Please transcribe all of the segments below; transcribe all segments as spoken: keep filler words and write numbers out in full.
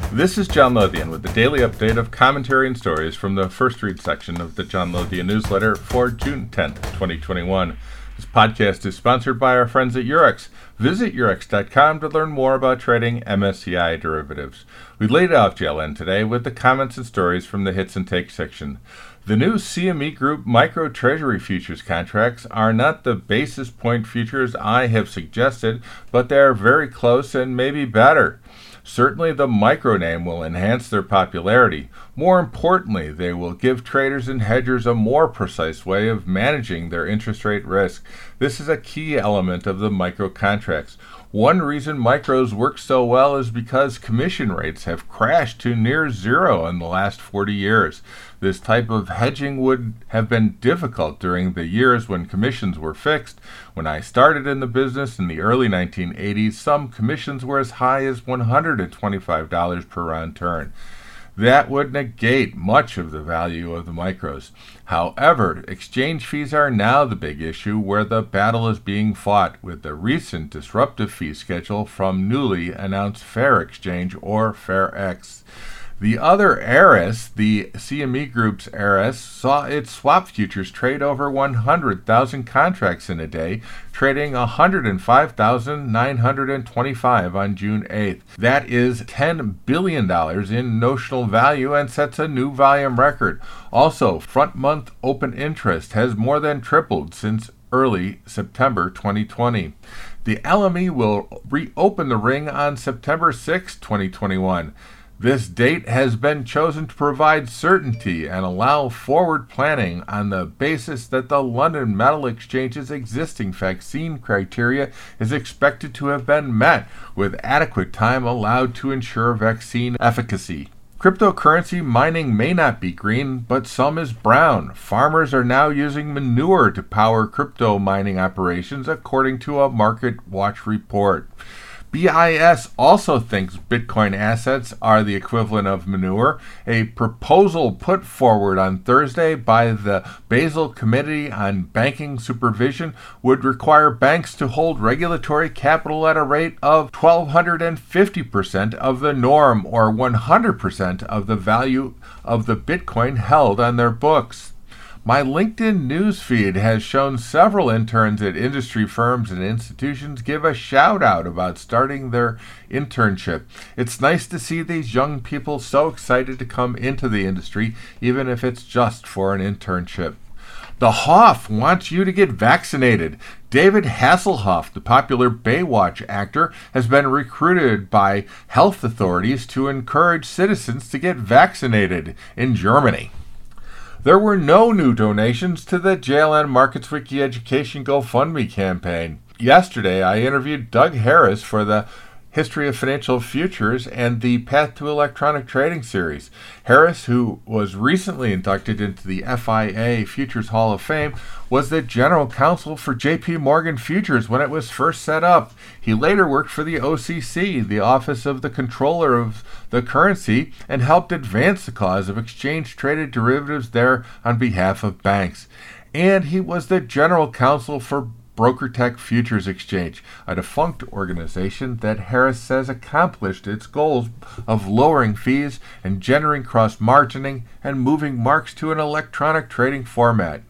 This is John Lothian with the daily update of commentary and stories from the First Read section of the John Lothian newsletter for June tenth, twenty twenty-one. This podcast is sponsored by our friends at Eurex. Visit Eurex dot com to learn more about trading M S C I derivatives. We laid off J L N today with the comments and stories from the Hits and Takes section. The new C M E Group Micro Treasury Futures contracts are not the basis point futures I have suggested, but they are very close and maybe better. Certainly the micro name will enhance their popularity. More importantly, they will give traders and hedgers a more precise way of managing their interest rate risk. This is a key element of the micro contracts. One reason micros work so well is because commission rates have crashed to near zero in the last forty years. This type of hedging would have been difficult during the years when commissions were fixed. When I started in the business in the early nineteen eighties, some commissions were as high as one hundred twenty-five dollars per round turn. That would negate much of the value of the micros. However, exchange fees are now the big issue where the battle is being fought with the recent disruptive fee schedule from newly announced Fair Exchange or FairX. The other Eris, the C M E Group's Eris, saw its swap futures trade over one hundred thousand contracts in a day, trading one hundred five thousand nine hundred twenty-five on June eighth. That is ten billion dollars in notional value and sets a new volume record. Also, front-month open interest has more than tripled since early September twenty twenty. The L M E will reopen the ring on September sixth, twenty twenty-one. This date has been chosen to provide certainty and allow forward planning on the basis that the London Metal Exchange's existing vaccine criteria is expected to have been met, with adequate time allowed to ensure vaccine efficacy. Cryptocurrency mining may not be green, but some is brown. Farmers are now using manure to power crypto mining operations, according to a Market Watch report. B I S also thinks Bitcoin assets are the equivalent of manure. A proposal put forward on Thursday by the Basel Committee on Banking Supervision would require banks to hold regulatory capital at a rate of one thousand two hundred fifty percent of the norm, or one hundred percent of the value of the Bitcoin held on their books. My LinkedIn newsfeed has shown several interns at industry firms and institutions give a shout out about starting their internship. It's nice to see these young people so excited to come into the industry, even if it's just for an internship. The Hoff wants you to get vaccinated. David Hasselhoff, the popular Baywatch actor, has been recruited by health authorities to encourage citizens to get vaccinated in Germany. There were no new donations to the J L N MarketsWiki Education GoFundMe campaign. Yesterday, I interviewed Doug Harris for the History of Financial Futures and the Path to Electronic Trading series. Harris, who was recently inducted into the F I A Futures Hall of Fame, was the general counsel for J P Morgan Futures when it was first set up. He later worked for the O C C, the Office of the Controller of the Currency, and helped advance the cause of exchange-traded derivatives there on behalf of banks. And he was the general counsel for BrokerTec Futures Exchange, a defunct organization that Harris says accomplished its goals of lowering fees and generating cross-margining and moving marks to an electronic trading format.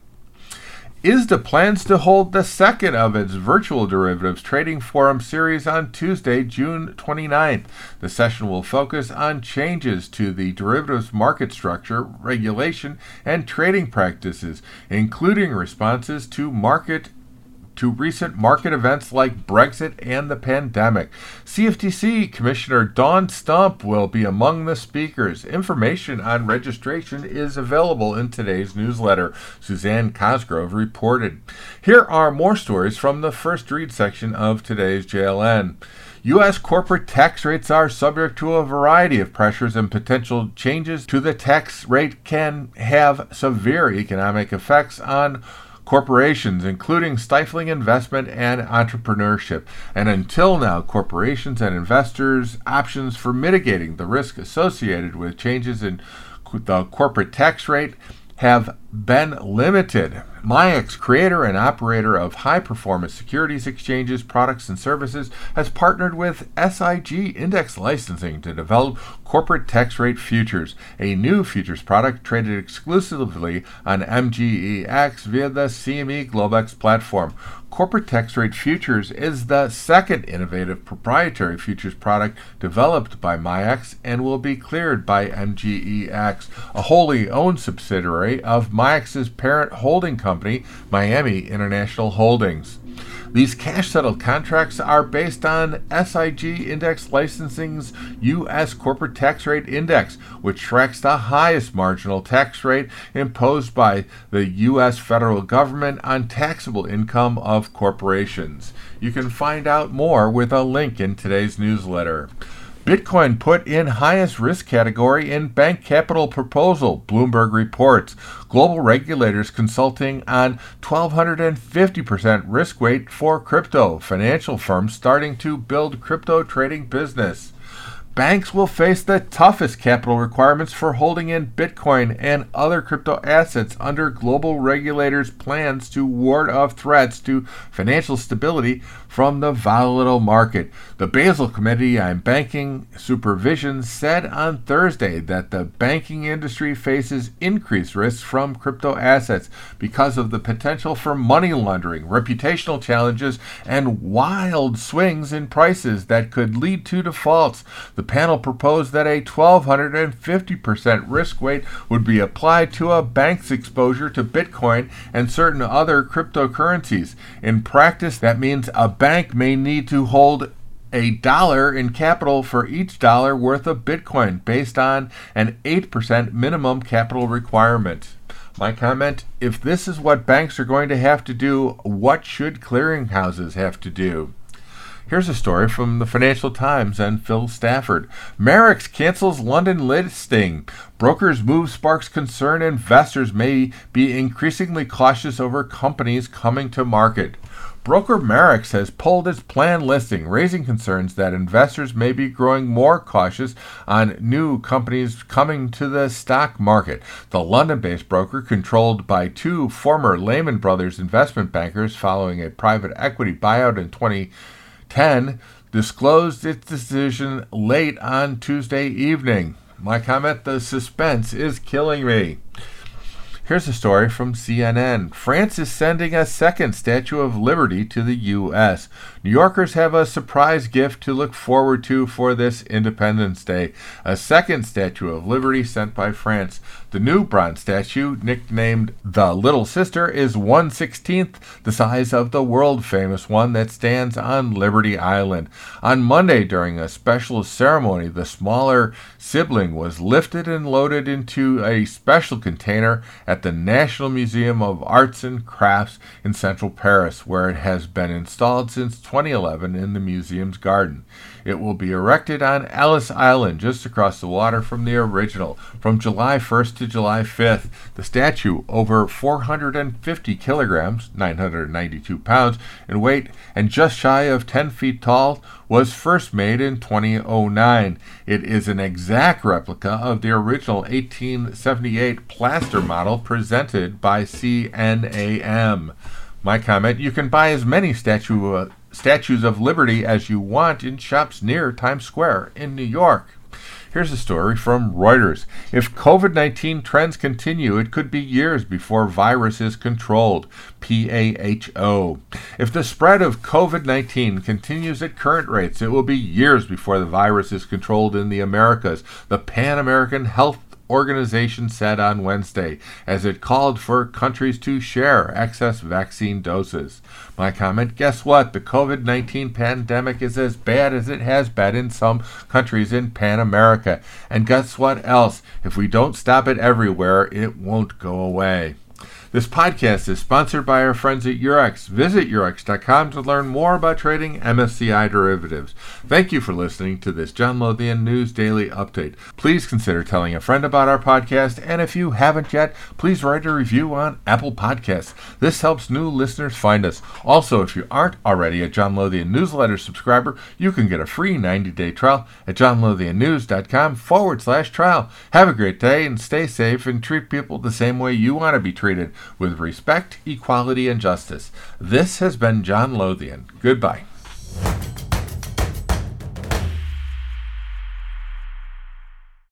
I S D A plans to hold the second of its virtual derivatives trading forum series on Tuesday, June twenty-ninth. The session will focus on changes to the derivatives market structure, regulation, and trading practices, including responses to market to recent market events like Brexit and the pandemic. C F T C Commissioner Dawn Stump will be among the speakers. Information on registration is available in today's newsletter, Suzanne Cosgrove reported. Here are more stories from the First Read section of today's J L N. U S corporate tax rates are subject to a variety of pressures, and potential changes to the tax rate can have severe economic effects on corporations, including stifling investment and entrepreneurship. And until now, corporations and investors' options for mitigating the risk associated with changes in the corporate tax rate have been limited. MIAX, creator and operator of high-performance securities exchanges, products, and services, has partnered with S I G Index Licensing to develop corporate tax rate futures, a new futures product traded exclusively on M G E X via the C M E Globex platform. Corporate tax rate futures is the second innovative proprietary futures product developed by MIAX and will be cleared by M G E X, a wholly owned subsidiary of MIAX's parent holding company, Miami International Holdings. These cash-settled contracts are based on S I G Index Licensing's U S Corporate Tax Rate Index, which tracks the highest marginal tax rate imposed by the U S federal government on taxable income of corporations. You can find out more with a link in today's newsletter. Bitcoin put in highest risk category in bank capital proposal, Bloomberg reports. Global regulators consulting on twelve fifty percent risk weight for crypto. Financial firms starting to build crypto trading business. Banks will face the toughest capital requirements for holding in Bitcoin and other crypto assets under global regulators' plans to ward off threats to financial stability from the volatile market. The Basel Committee on Banking Supervision said on Thursday that the banking industry faces increased risks from crypto assets because of the potential for money laundering, reputational challenges, and wild swings in prices that could lead to defaults. The panel proposed that a twelve fifty percent risk weight would be applied to a bank's exposure to Bitcoin and certain other cryptocurrencies. In practice, that means a bank may need to hold a dollar in capital for each dollar worth of Bitcoin based on an eight percent minimum capital requirement. My comment, if this is what banks are going to have to do, what should clearinghouses have to do? Here's a story from the Financial Times and Phil Stafford. Marex cancels London listing. Brokers' move sparks concern investors may be increasingly cautious over companies coming to market. Broker Marex has pulled its planned listing, raising concerns that investors may be growing more cautious on new companies coming to the stock market. The London-based broker, controlled by two former Lehman Brothers investment bankers following a private equity buyout in twenty ten, disclosed its decision late on Tuesday evening. My comment, the suspense is killing me. Here's a story from C N N. France is sending a second Statue of Liberty to the U S. New Yorkers have a surprise gift to look forward to for this Independence Day. A second Statue of Liberty sent by France. The new bronze statue, nicknamed the Little Sister, is one sixteenth the size of the world-famous one that stands on Liberty Island. On Monday, during a special ceremony, the smaller sibling was lifted and loaded into a special container at the National Museum of Arts and Crafts in central Paris, where it has been installed since twenty eleven in the museum's garden. It will be erected on Ellis Island, just across the water from the original, from July first to July fifth. The statue, over four hundred fifty kilograms, nine hundred ninety-two pounds in weight, and just shy of ten feet tall, was first made in two thousand nine. It is an exact replica of the original eighteen seventy-eight plaster model presented by C N A M. My comment, you can buy as many statue, uh, statues of Liberty as you want in shops near Times Square in New York. Here's a story from Reuters. If COVID nineteen trends continue, it could be years before virus is controlled. P A H O. If the spread of COVID nineteen continues at current rates, it will be years before the virus is controlled in the Americas. The Pan American Health Organization said on Wednesday, as it called for countries to share excess vaccine doses. My comment, guess what? The COVID nineteen pandemic is as bad as it has been in some countries in Pan America. And guess what else? If we don't stop it everywhere, it won't go away. This podcast is sponsored by our friends at Eurex. Visit Eurex dot com to learn more about trading M S C I derivatives. Thank you for listening to this John Lothian News Daily Update. Please consider telling a friend about our podcast, and if you haven't yet, please write a review on Apple Podcasts. This helps new listeners find us. Also, if you aren't already a John Lothian newsletter subscriber, you can get a free ninety-day trial at john lothian news dot com forward slash trial. Have a great day and stay safe and treat people the same way you want to be treated, with respect, equality, and justice. This has been John Lothian. Goodbye.